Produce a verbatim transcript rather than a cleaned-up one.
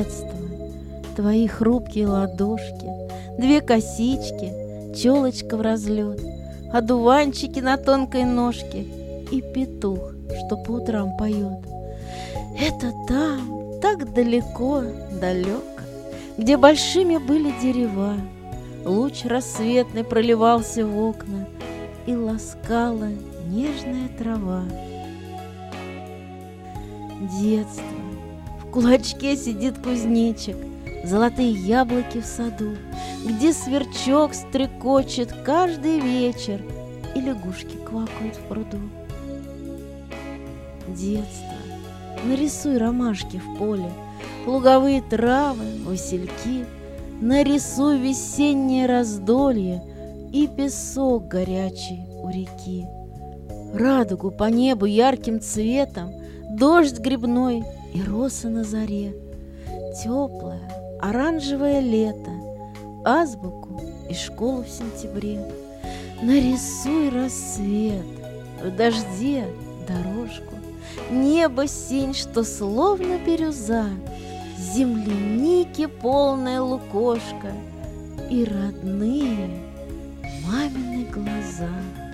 детство, твои хрупкие ладошки, две косички, челочка в разлет, одуванчики на тонкой ножке и петух, что по утрам поет. Это там, так далеко, далеко, где большими были дерева, луч рассветный проливался в окна, и ласкала нежная трава. Детство. В кулачке сидит кузнечик, золотые яблоки в саду, где сверчок стрекочет каждый вечер и лягушки квакают в пруду. Детство. Нарисуй ромашки в поле, луговые травы, васильки, нарисуй весеннее раздолье и песок горячий у реки, радугу по небу ярким цветом, дождь грибной и росы на заре, теплое оранжевое лето, азбуку и школу в сентябре. Нарисуй рассвет, в дожде дорожку, небо синь, что словно бирюза, земляники полное лукошко и родные мамины глаза.